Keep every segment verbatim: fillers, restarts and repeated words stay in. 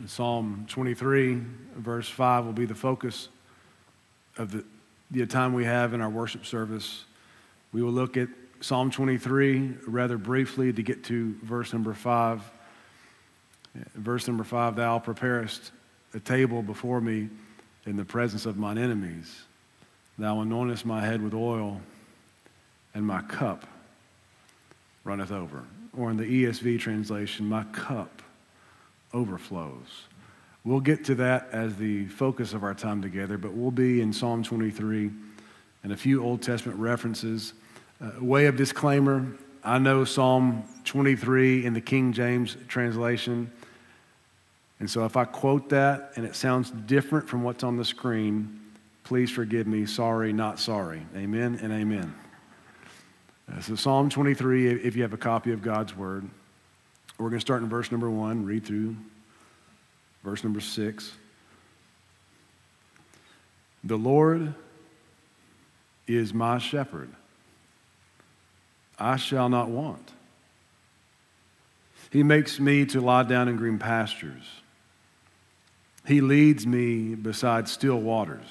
Psalm twenty-three, verse five will be the focus of the, the time we have in our worship service. We will look at Psalm twenty-three rather briefly to get to verse number five. Verse number five, thou preparest a table before me in the presence of mine enemies. Thou anointest my head with oil, and my cup runneth over. Or in the E S V translation, my cup overflows. We'll get to that as the focus of our time together, but we'll be in Psalm twenty-three and a few Old Testament references. Uh, way of disclaimer, I know Psalm twenty-three in the King James translation, and so if I quote that and it sounds different from what's on the screen, please forgive me. Sorry, not sorry. Amen and amen. Uh, so Psalm twenty-three, if you have a copy of God's Word, we're going to start in verse number one, read through verse number six. The Lord is my shepherd. I shall not want. He makes me to lie down in green pastures. He leads me beside still waters.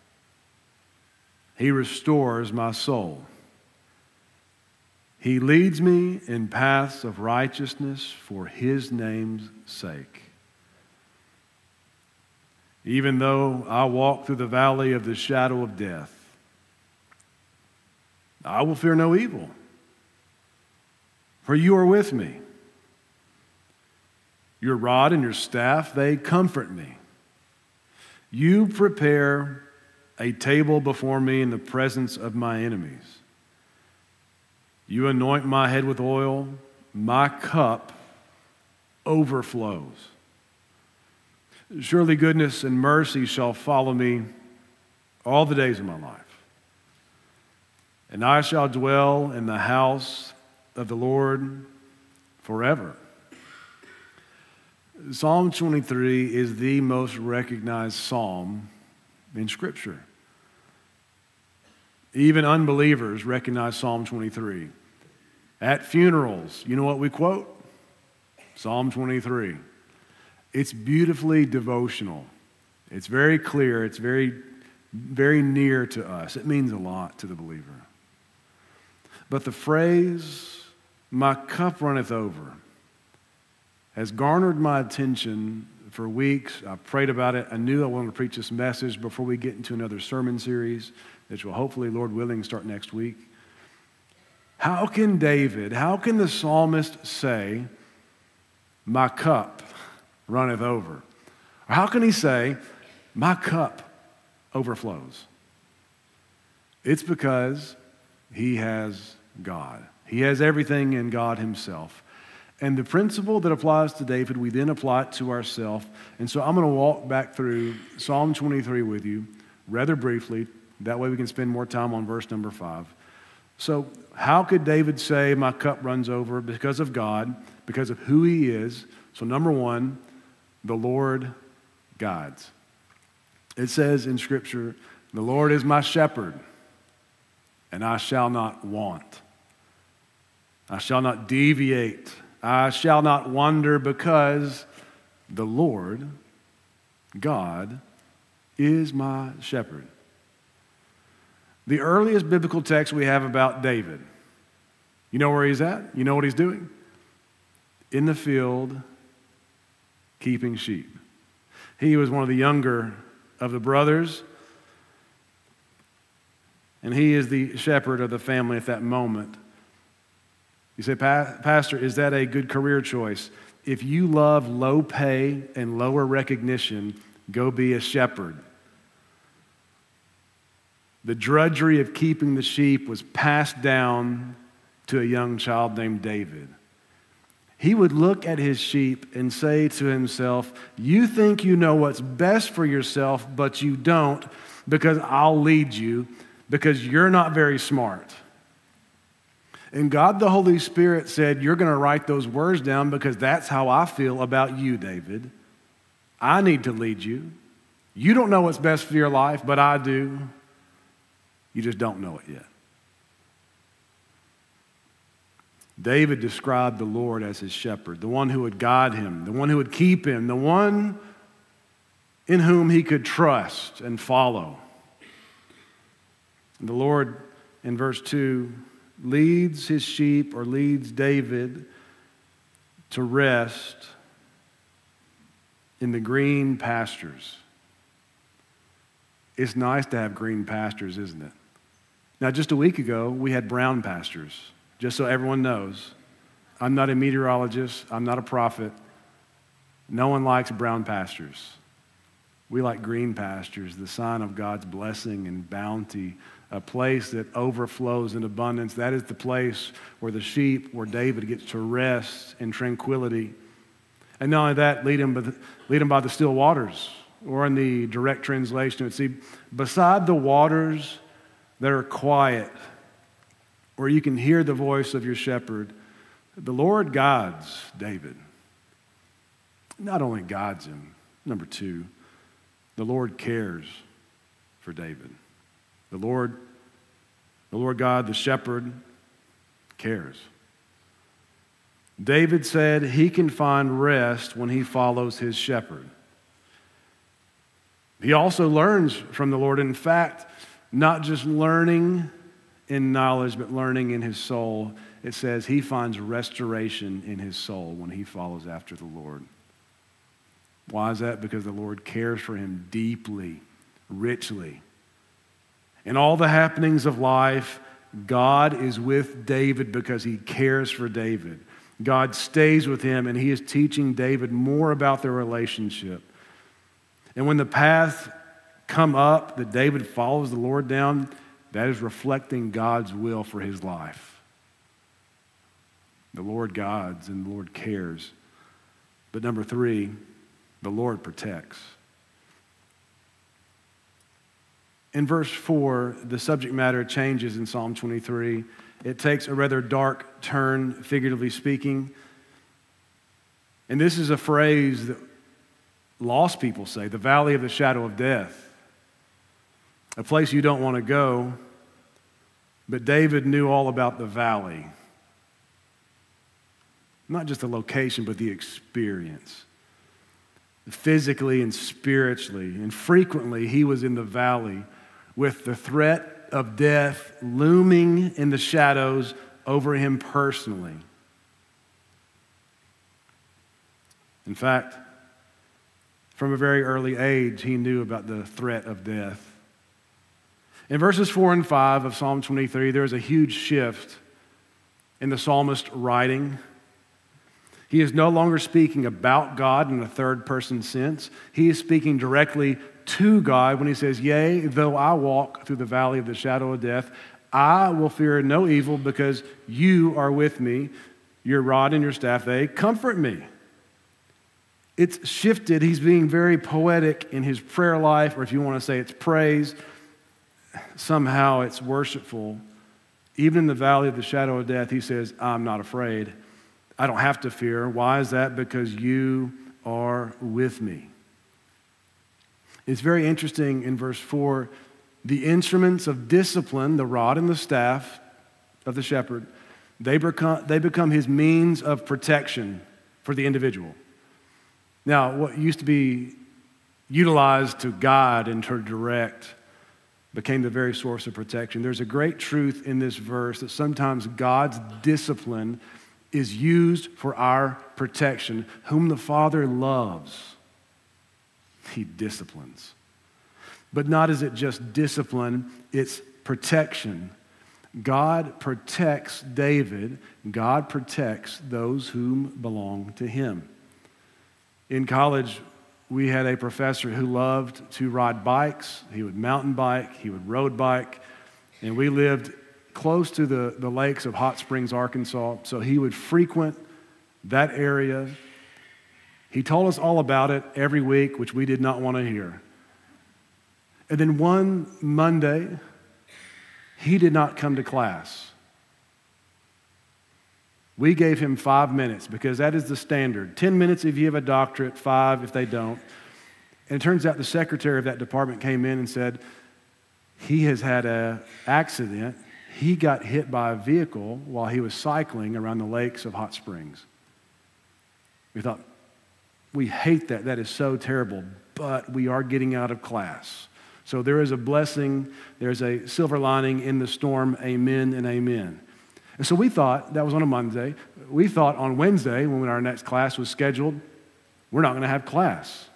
He restores my soul. He leads me in paths of righteousness for his name's sake. Even though I walk through the valley of the shadow of death, I will fear no evil, for you are with me. Your rod and your staff, they comfort me. You prepare a table before me in the presence of my enemies. You anoint my head with oil, my cup overflows. Surely goodness and mercy shall follow me all the days of my life. And I shall dwell in the house of the Lord forever. Psalm twenty-three is the most recognized psalm in Scripture. Even unbelievers recognize Psalm twenty-three. At funerals, you know what we quote? Psalm twenty-three. It's beautifully devotional. It's very clear. It's very, very near to us. It means a lot to the believer. But the phrase, my cup runneth over, has garnered my attention for weeks. I prayed about it. I knew I wanted to preach this message before we get into another sermon series, which will hopefully, Lord willing, start next week. How can David, how can the psalmist say, my cup runneth over? Or how can he say, my cup overflows? It's because he has God. He has everything in God himself. And the principle that applies to David, we then apply it to ourselves. And so I'm going to walk back through Psalm twenty-three with you rather briefly. That way we can spend more time on verse number five. So how could David say, my cup runs over? Because of God, because of who he is. So number one, the Lord guides. It says in Scripture, the Lord is my shepherd, and I shall not want. I shall not deviate. I shall not wander, because the Lord, God, is my shepherd. The earliest biblical text we have about David, you know where he's at? You know what he's doing? In the field, keeping sheep. He was one of the younger of the brothers, and he is the shepherd of the family at that moment. You say, Pastor, is that a good career choice? If you love low pay and lower recognition, go be a shepherd. The drudgery of keeping the sheep was passed down to a young child named David. He would look at his sheep and say to himself, you think you know what's best for yourself, but you don't, because I'll lead you, because you're not very smart. And God the Holy Spirit said, you're going to write those words down because that's how I feel about you, David. I need to lead you. You don't know what's best for your life, but I do. You just don't know it yet. David described the Lord as his shepherd, the one who would guide him, the one who would keep him, the one in whom he could trust and follow. And the Lord, in verse two, leads his sheep or leads David to rest in the green pastures. It's nice to have green pastures, isn't it? Now, just a week ago, we had brown pastures. Just so everyone knows, I'm not a meteorologist. I'm not a prophet. No one likes brown pastures. We like green pastures, the sign of God's blessing and bounty, a place that overflows in abundance. That is the place where the sheep, where David gets to rest in tranquility. And not only that, lead him by the, lead him by the still waters, or in the direct translation, it would see, beside the waters that are quiet, where you can hear the voice of your shepherd, the Lord guides David. Not only guides him, number two, the Lord cares for David. The Lord, the Lord God, the shepherd, cares. David said he can find rest when he follows his shepherd. He also learns from the Lord. In fact, not just learning in knowledge, but learning in his soul. It says he finds restoration in his soul when he follows after the Lord. Why is that? Because the Lord cares for him deeply, richly. In all the happenings of life, God is with David because he cares for David. God stays with him, and he is teaching David more about their relationship. And when the paths come up that David follows the Lord down, that is reflecting God's will for his life. The Lord guides and the Lord cares. But number three, the Lord protects. In verse four, the subject matter changes in Psalm twenty-three. It takes a rather dark turn, figuratively speaking. And this is a phrase that lost people say, the valley of the shadow of death. A place you don't want to go, but David knew all about the valley. Not just the location, but the experience. Physically and spiritually. And frequently, he was in the valley with the threat of death looming in the shadows over him personally. In fact, from a very early age, he knew about the threat of death. In verses four and five of Psalm twenty-three, there is a huge shift in the psalmist writing. He is no longer speaking about God in a third-person sense. He is speaking directly to God when he says, "Yea, though I walk through the valley of the shadow of death, I will fear no evil because you are with me. Your rod and your staff, they comfort me." It's shifted. He's being very poetic in his prayer life, or if you want to say it's praise, somehow it's worshipful. Even in the valley of the shadow of death, he says, "I'm not afraid. I don't have to fear." Why is that? Because you are with me. It's very interesting in verse four, the instruments of discipline, the rod and the staff of the shepherd, they become, they become his means of protection for the individual. Now, what used to be utilized to guide and to direct became the very source of protection. There's a great truth in this verse that sometimes God's discipline is used for our protection. Whom the Father loves, he disciplines. But not is it just discipline, it's protection. God protects David. God protects those whom belong to him. In college, we had a professor who loved to ride bikes. He would mountain bike, he would road bike, and we lived close to the, the lakes of Hot Springs, Arkansas, so he would frequent that area. He told us all about it every week, which we did not want to hear. And then one Monday, he did not come to class. We gave him five minutes because that is the standard. Ten minutes if you have a doctorate, five if they don't. And it turns out the secretary of that department came in and said, he has had an accident. he got hit by a vehicle while he was cycling around the lakes of Hot Springs. We thought, we hate that. That is so terrible. But we are getting out of class. So there is a blessing. There's a silver lining in the storm. Amen and amen. And so we thought, that was on a Monday. We thought on Wednesday, when our next class was scheduled, we're not going to have class.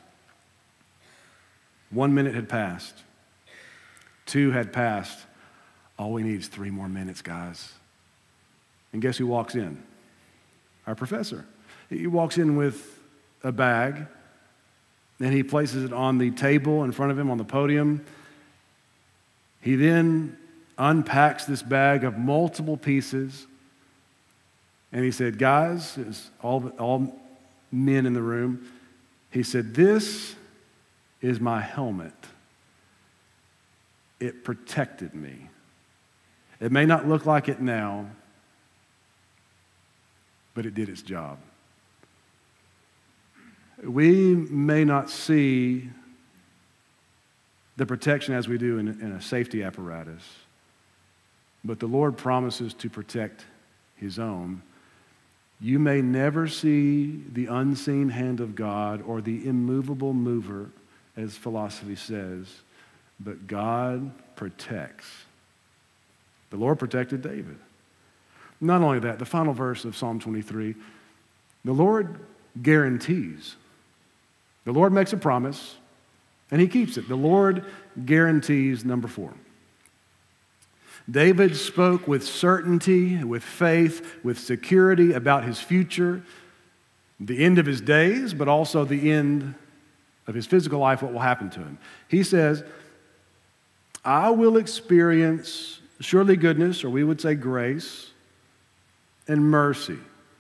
One minute had passed. Two had passed. All we need is three more minutes, guys. And guess who walks in? Our professor. He walks in with a bag, and he places it on the table in front of him on the podium. He then unpacks this bag of multiple pieces, and he said, guys, it's all, all men in the room, he said, this is my helmet. It protected me. It may not look like it now, but it did its job. We may not see the protection as we do in, in a safety apparatus, but the Lord promises to protect his own. You may never see the unseen hand of God or the immovable mover, as philosophy says, but God protects. The Lord protected David. Not only that, the final verse of Psalm twenty-three, the Lord guarantees. The Lord makes a promise, and he keeps it. The Lord guarantees, number four. David spoke with certainty, with faith, with security about his future, the end of his days, but also the end of his physical life, what will happen to him. He says, I will experience surely goodness, or we would say grace, and mercy.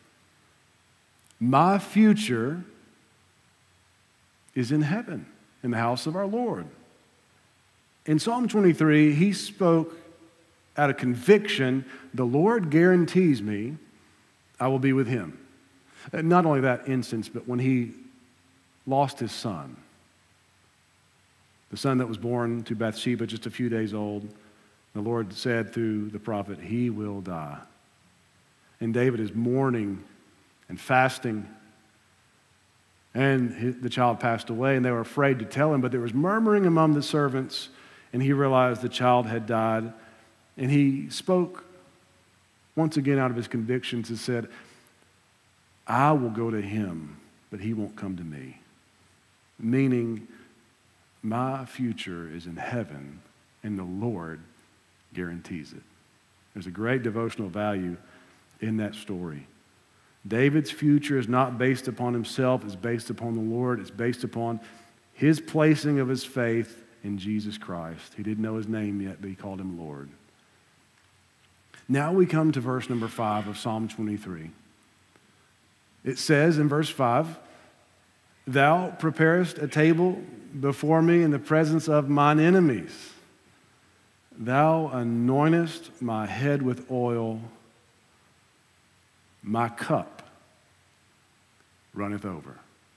My future is in heaven, in the house of our Lord. In Psalm twenty-three, he spoke out of conviction, the Lord guarantees me I will be with him. And not only that instance, but when he lost his son, the son that was born to Bathsheba just a few days old, the Lord said through the prophet, he will die. And David is mourning and fasting. And his, the child passed away, and they were afraid to tell him, but there was murmuring among the servants, and he realized the child had died. And he spoke once again out of his convictions and said, I will go to him, but he won't come to me. Meaning, my future is in heaven, and the Lord guarantees it. There's a great devotional value in that story. David's future is not based upon himself, it's based upon the Lord, it's based upon his placing of his faith in Jesus Christ. He didn't know his name yet, but he called him Lord. Now we come to verse number five of Psalm twenty-three. It says in verse five, thou preparest a table before me in the presence of mine enemies. Thou anointest my head with oil. My cup runneth over.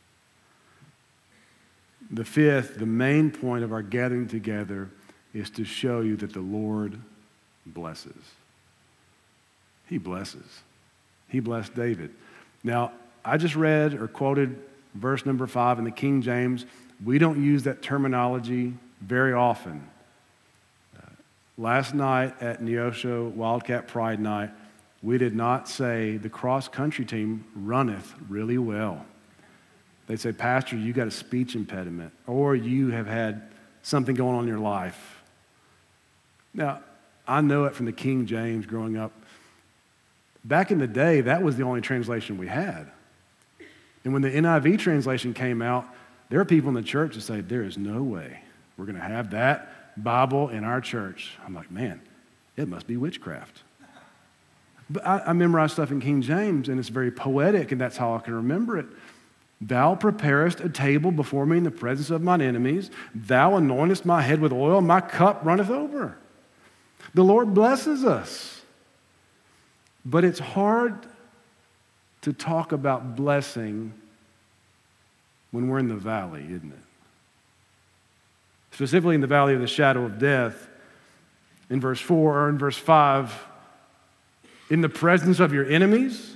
The fifth, the main point of our gathering together is to show you that the Lord blesses. He blesses. He blessed David. Now, I just read or quoted verse number five in the King James. We don't use that terminology very often. Uh, last night at Neosho Wildcat Pride Night, we did not say the cross-country team runneth really well. They'd say, Pastor, you got a speech impediment, or you have had something going on in your life. Now, I know it from the King James growing up. Back in the day, that was the only translation we had. And when the N I V translation came out, there are people in the church that say, there is no way we're going to have that Bible in our church. I'm like, man, it must be witchcraft. But I, I memorize stuff in King James, and it's very poetic, and that's how I can remember it. Thou preparest a table before me in the presence of mine enemies. Thou anointest my head with oil. My cup runneth over. The Lord blesses us. But it's hard to talk about blessing when we're in the valley, isn't it? Specifically in the valley of the shadow of death. in verse four or in verse five, in the presence of your enemies?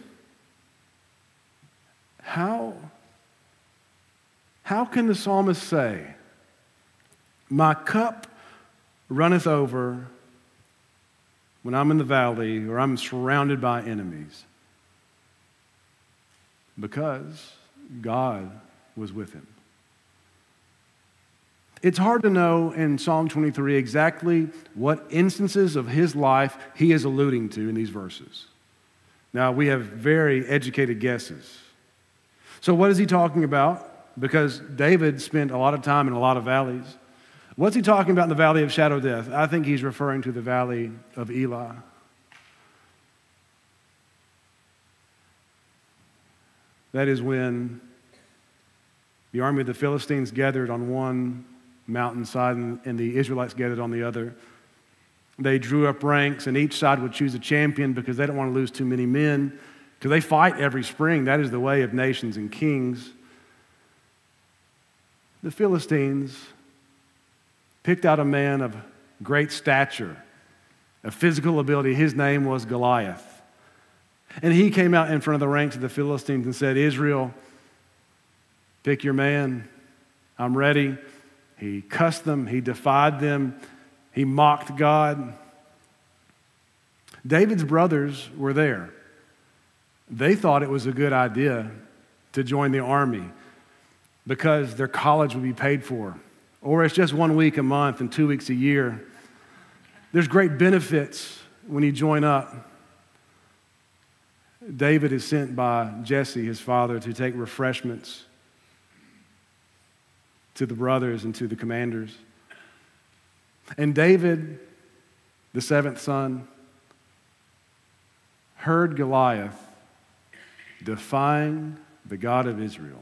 How, how can the psalmist say, my cup runneth over when I'm in the valley or I'm surrounded by enemies? Because God was with him. It's hard to know in Psalm twenty-three exactly what instances of his life he is alluding to in these verses. Now, we have very educated guesses. So what is he talking about? Because David spent a lot of time in a lot of valleys. What's he talking about in the valley of shadow of death? I think he's referring to the valley of Elah. That is when the army of the Philistines gathered on one mountainside and the Israelites gathered on the other. They drew up ranks, and each side would choose a champion because they don't want to lose too many men, because they fight every spring. That is the way of nations and kings. The Philistines picked out a man of great stature, of physical ability. His name was Goliath. And he came out in front of the ranks of the Philistines and said, Israel, pick your man. I'm ready. He cussed them. He defied them. He mocked God. David's brothers were there. They thought it was a good idea to join the army because their college would be paid for. Or it's just one week a month and two weeks a year. There's great benefits when you join up. David is sent by Jesse, his father, to take refreshments to the brothers and to the commanders. And David, the seventh son, heard Goliath defying the God of Israel.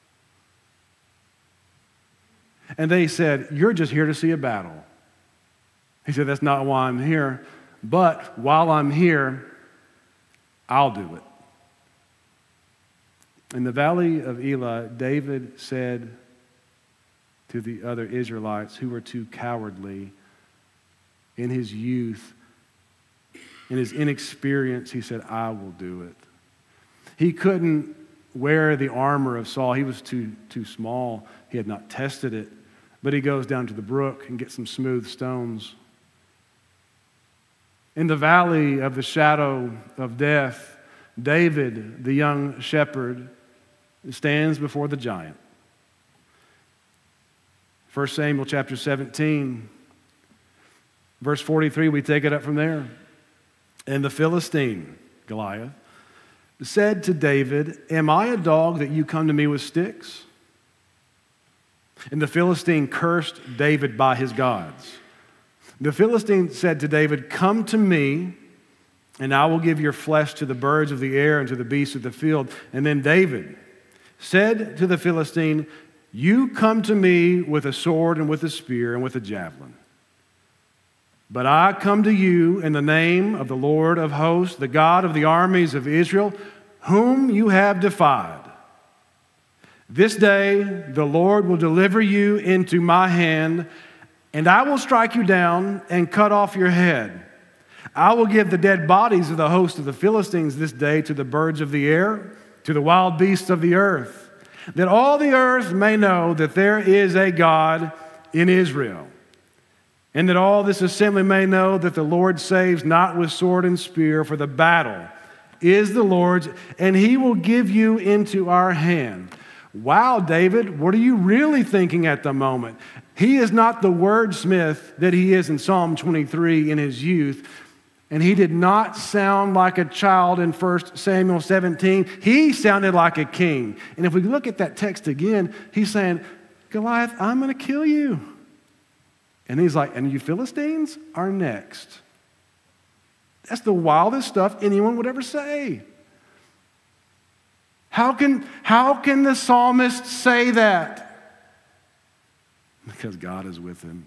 And they said, you're just here to see a battle. He said, that's not why I'm here, but while I'm here, I'll do it. In the valley of Elah, David said to the other Israelites who were too cowardly in his youth, in his inexperience, he said, I will do it. He couldn't wear the armor of Saul. He was too, too small. He had not tested it. But he goes down to the brook and gets some smooth stones. In the valley of the shadow of death, David, the young shepherd, stands before the giant. First Samuel chapter seventeen, verse forty-three, we take it up from there. And the Philistine, Goliath, said to David, am I a dog that you come to me with sticks? And the Philistine cursed David by his gods. The Philistine said to David, come to me, and I will give your flesh to the birds of the air and to the beasts of the field. And then David said to the Philistine, you come to me with a sword and with a spear and with a javelin. But I come to you in the name of the Lord of hosts, the God of the armies of Israel, whom you have defied. This day the Lord will deliver you into my hand, and I will strike you down and cut off your head. I will give the dead bodies of the host of the Philistines this day to the birds of the air, to the wild beasts of the earth, that all the earth may know that there is a God in Israel, and that all this assembly may know that the Lord saves not with sword and spear, for the battle is the Lord's, and he will give you into our hand. Wow, David, what are you really thinking at the moment? He is not the wordsmith that he is in Psalm twenty-three in his youth, and he did not sound like a child in First Samuel seventeen. He sounded like a king. And if we look at that text again, he's saying, Goliath, I'm going to kill you. And he's like, and you Philistines are next. That's the wildest stuff anyone would ever say. How can, how can the psalmist say that? Because God is with him.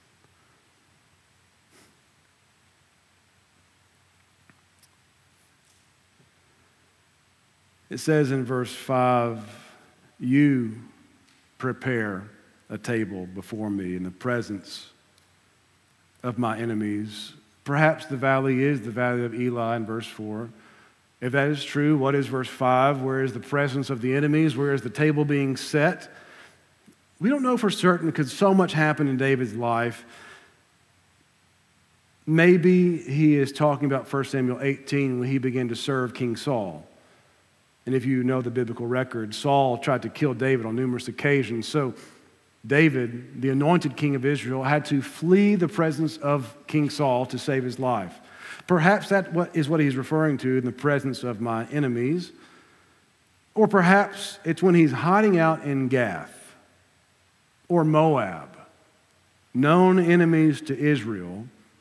It says in verse five, you prepare a table before me in the presence of my enemies. Perhaps the valley is the valley of Eli in verse four. If that is true, what is verse five? Where is the presence of the enemies? Where is the table being set? We don't know for certain because so much happened in David's life. Maybe he is talking about First Samuel eighteen when he began to serve King Saul. And if you know the biblical record, Saul tried to kill David on numerous occasions. So David, the anointed king of Israel, had to flee the presence of King Saul to save his life. Perhaps that is what he's referring to in the presence of my enemies. Or perhaps it's when he's hiding out in Gath or Moab, known enemies to Israel.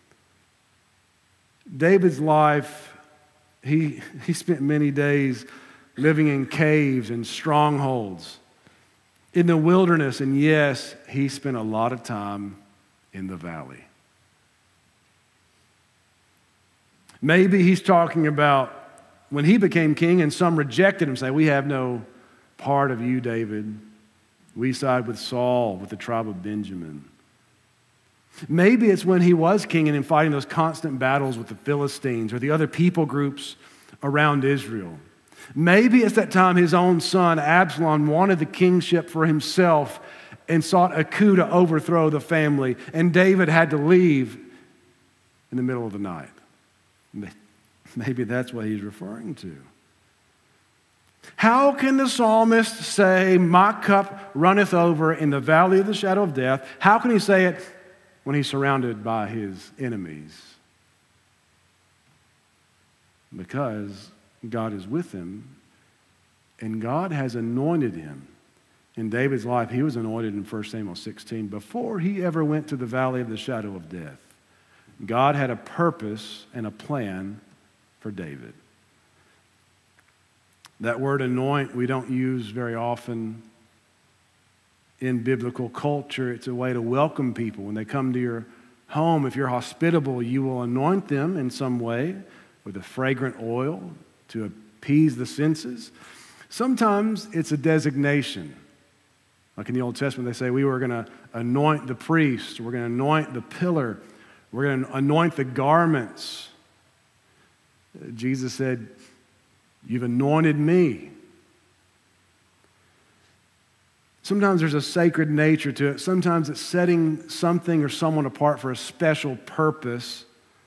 David's life, he, he spent many days living in caves and strongholds, in the wilderness, and yes, he spent a lot of time in the valley. Maybe he's talking about when he became king and some rejected him, say, we have no part of you, David. We side with Saul, with the tribe of Benjamin. Maybe it's when he was king and in fighting those constant battles with the Philistines or the other people groups around Israel. Maybe it's that time his own son, Absalom, wanted the kingship for himself and sought a coup to overthrow the family, and David had to leave in the middle of the night. Maybe that's what he's referring to. How can the psalmist say, my cup runneth over in the valley of the shadow of death? How can he say it when he's surrounded by his enemies? Because God is with him, and God has anointed him. In David's life, he was anointed in First Samuel sixteen before he ever went to the valley of the shadow of death. God had a purpose and a plan for David. That word anoint we don't use very often in biblical culture. It's a way to welcome people. When they come to your home, if you're hospitable, you will anoint them in some way with a fragrant oil to appease the senses. Sometimes it's a designation. Like in the Old Testament, they say we were going to anoint the priest, we're going to anoint the pillar, we're going to anoint the garments. Jesus said, you've anointed me. Sometimes there's a sacred nature to it. Sometimes it's setting something or someone apart for a special purpose.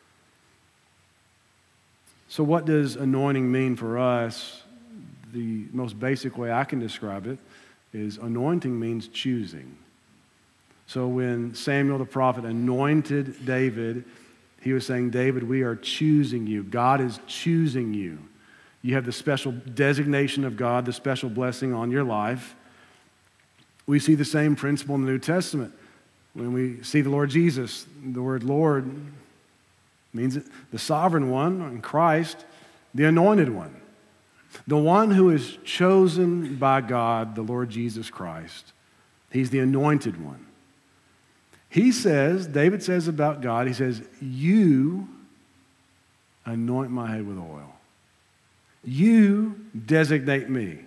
So what does anointing mean for us? The most basic way I can describe it is anointing means choosing. So when Samuel the prophet anointed David, he was saying, David, we are choosing you. God is choosing you. You have the special designation of God, the special blessing on your life. We see the same principle in the New Testament. When we see the Lord Jesus, the word Lord means the sovereign one in Christ, the anointed one. The one who is chosen by God, the Lord Jesus Christ. He's the anointed one. He says, David says about God, he says, you anoint my head with oil. You designate me.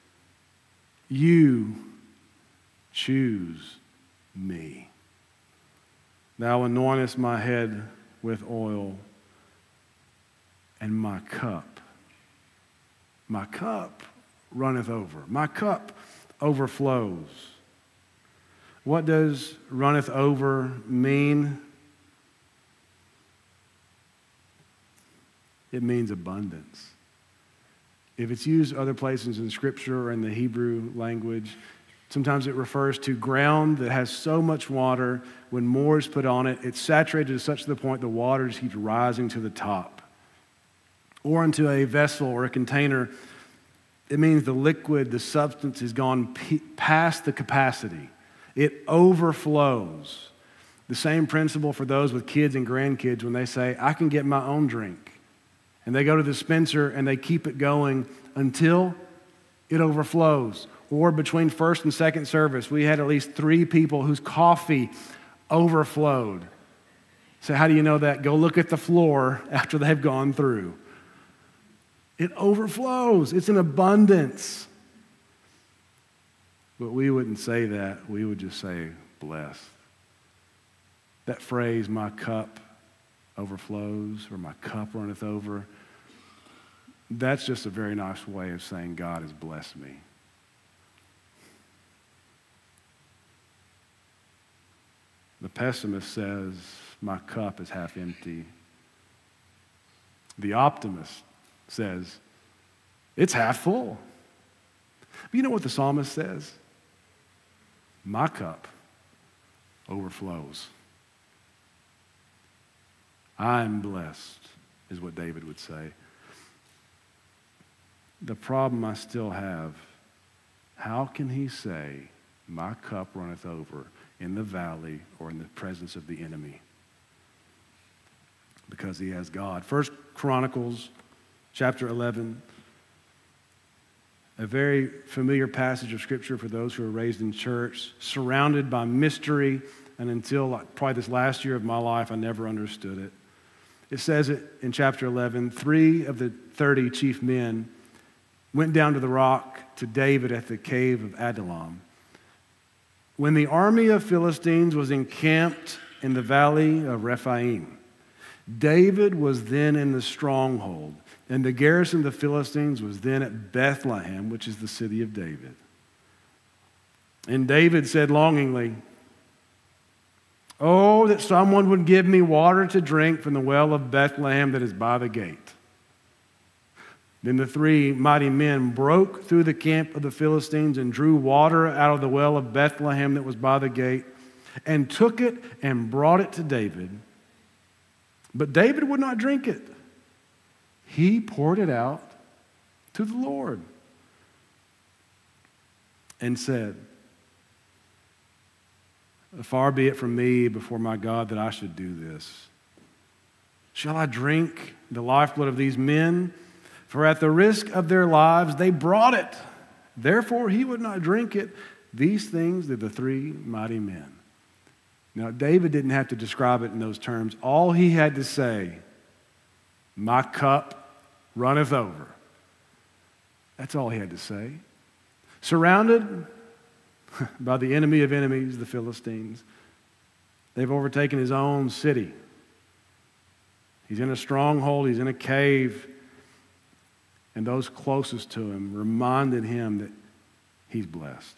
You choose me. Thou anointest my head with oil, and my cup, my cup runneth over. My cup overflows. What does runneth over mean? It means abundance. If it's used other places in Scripture or in the Hebrew language, sometimes it refers to ground that has so much water, when more is put on it, it's saturated to such the point the water just keeps rising to the top. Or into a vessel or a container, it means the liquid, the substance has gone p- past the capacity. It overflows. The same principle for those with kids and grandkids when they say, I can get my own drink. And they go to the dispenser and they keep it going until it overflows. Or between first and second service, we had at least three people whose coffee overflowed. So how do you know that? Go look at the floor after they've gone through. It overflows. It's an abundance. But we wouldn't say that. We would just say, blessed. That phrase, my cup overflows, or my cup runneth over, that's just a very nice way of saying God has blessed me. The pessimist says, my cup is half empty. The optimist says, it's half full. But you know what the psalmist says? My cup overflows. I'm blessed, is what David would say. The problem I still have, how can he say, my cup runneth over in the valley or in the presence of the enemy? Because he has God. First Chronicles chapter eleven, a very familiar passage of Scripture for those who are raised in church, surrounded by mystery, and until like, probably this last year of my life, I never understood it. It says it in chapter eleven, three of the thirty chief men went down to the rock to David at the cave of Adullam. When the army of Philistines was encamped in the valley of Rephaim, David was then in the stronghold, and the garrison of the Philistines was then at Bethlehem, which is the city of David. And David said longingly, oh, that someone would give me water to drink from the well of Bethlehem that is by the gate. Then the three mighty men broke through the camp of the Philistines and drew water out of the well of Bethlehem that was by the gate, and took it and brought it to David. But David would not drink it. He poured it out to the Lord and said, far be it from me before my God that I should do this. Shall I drink the lifeblood of these men? For at the risk of their lives they brought it. Therefore he would not drink it. These things did the three mighty men. Now David didn't have to describe it in those terms. All he had to say, my cup runneth over. That's all he had to say. Surrounded by the enemy of enemies, the Philistines, they've overtaken his own city. He's in a stronghold, he's in a cave. And those closest to him reminded him that he's blessed.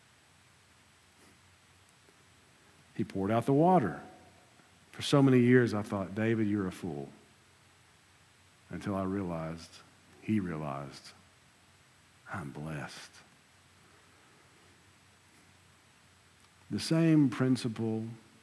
He poured out the water. For so many years I thought, David, you're a fool. Until I realized, he realized, I'm blessed. The same principle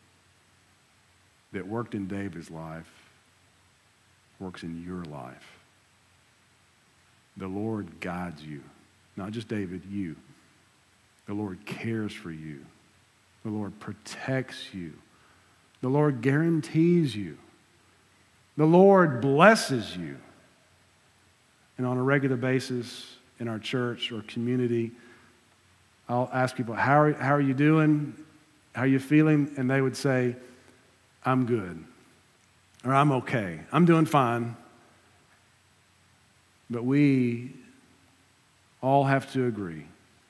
that worked in David's life works in your life. The Lord guides you. Not just David, you. The Lord cares for you. The Lord protects you. The Lord guarantees you. The Lord blesses you. And on a regular basis in our church or community, I'll ask people, how are, how are you doing? How are you feeling? And they would say, I'm good. Or I'm okay. I'm doing fine. But we all have to agree.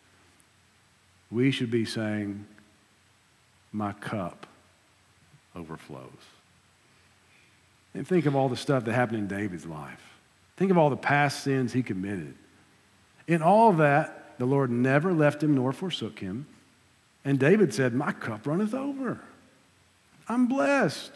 We should be saying, my cup overflows. And think of all the stuff that happened in David's life. Think of all the past sins he committed. In all of that, the Lord never left him nor forsook him. And David said, my cup runneth over. I'm blessed.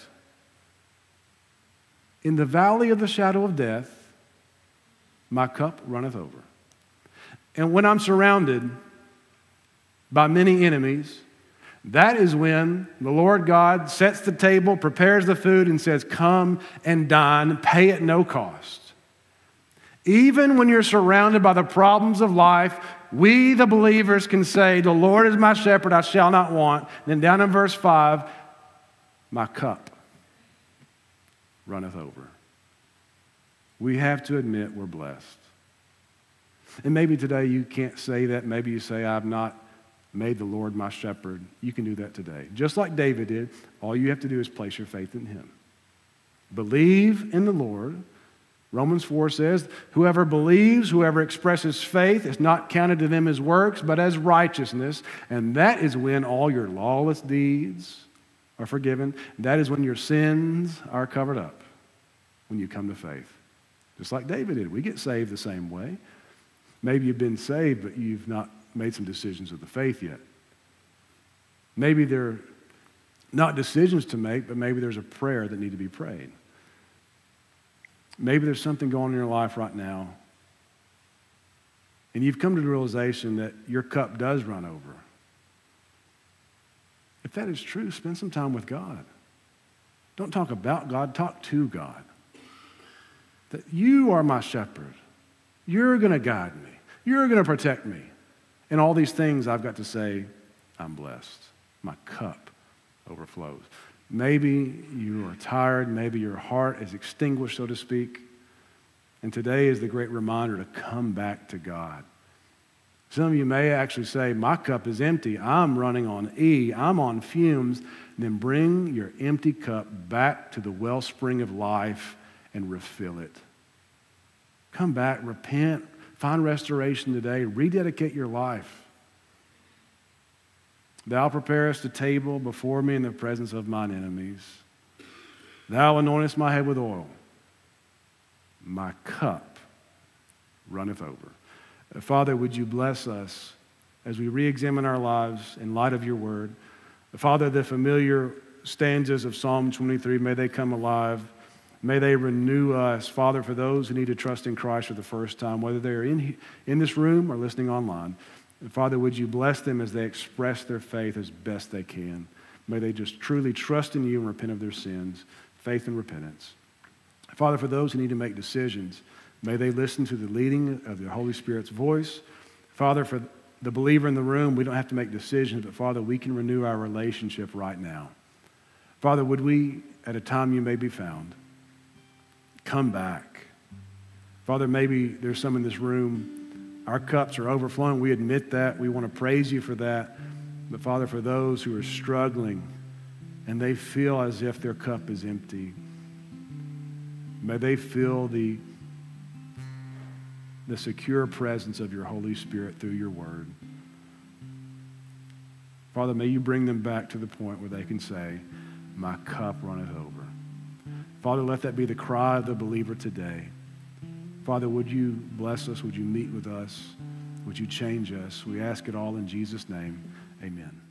In the valley of the shadow of death, my cup runneth over. And when I'm surrounded by many enemies, that is when the Lord God sets the table, prepares the food, and says, come and dine, pay at no cost. Even when you're surrounded by the problems of life, we, the believers, can say, the Lord is my shepherd, I shall not want. And then down in verse five, my cup runneth over. We have to admit we're blessed. And maybe today you can't say that. Maybe you say, I've not made the Lord my shepherd. You can do that today. Just like David did, all you have to do is place your faith in him. Believe in the Lord. Romans four says, whoever believes, whoever expresses faith is not counted to them as works, but as righteousness. And that is when all your lawless deeds are forgiven. That is when your sins are covered up, when you come to faith. Just like David did. We get saved the same way. Maybe you've been saved, but you've not made some decisions of the faith yet. Maybe they're not decisions to make, but maybe there's a prayer that need to be prayed. Maybe there's something going on in your life right now, and you've come to the realization that your cup does run over. If that is true, spend some time with God. Don't talk about God, talk to God. That you are my shepherd. You're going to guide me. You're going to protect me. And all these things I've got to say, I'm blessed. My cup overflows. Maybe you are tired. Maybe your heart is extinguished, so to speak. And today is the great reminder to come back to God. Some of you may actually say, my cup is empty. I'm running on E. I'm on fumes. Then bring your empty cup back to the wellspring of life and refill it. Come back, repent, find restoration today, rededicate your life. Thou preparest a table before me in the presence of mine enemies. Thou anointest my head with oil. My cup runneth over. Father, would you bless us as we re-examine our lives in light of your word. Father, the familiar stanzas of Psalm twenty-three, may they come alive. May they renew us. Father, for those who need to trust in Christ for the first time, whether they're in, in this room or listening online, Father, would you bless them as they express their faith as best they can. May they just truly trust in you and repent of their sins, faith and repentance. Father, for those who need to make decisions, may they listen to the leading of the Holy Spirit's voice. Father, for the believer in the room, we don't have to make decisions, but Father, we can renew our relationship right now. Father, would we, at a time you may be found, come back. Father, maybe there's some in this room, our cups are overflowing. We admit that. We want to praise you for that. But Father, for those who are struggling and they feel as if their cup is empty, may they feel the, the secure presence of your Holy Spirit through your word. Father, may you bring them back to the point where they can say, my cup runneth over. Father, let that be the cry of the believer today. Father, would you bless us? Would you meet with us? Would you change us? We ask it all in Jesus' name. Amen.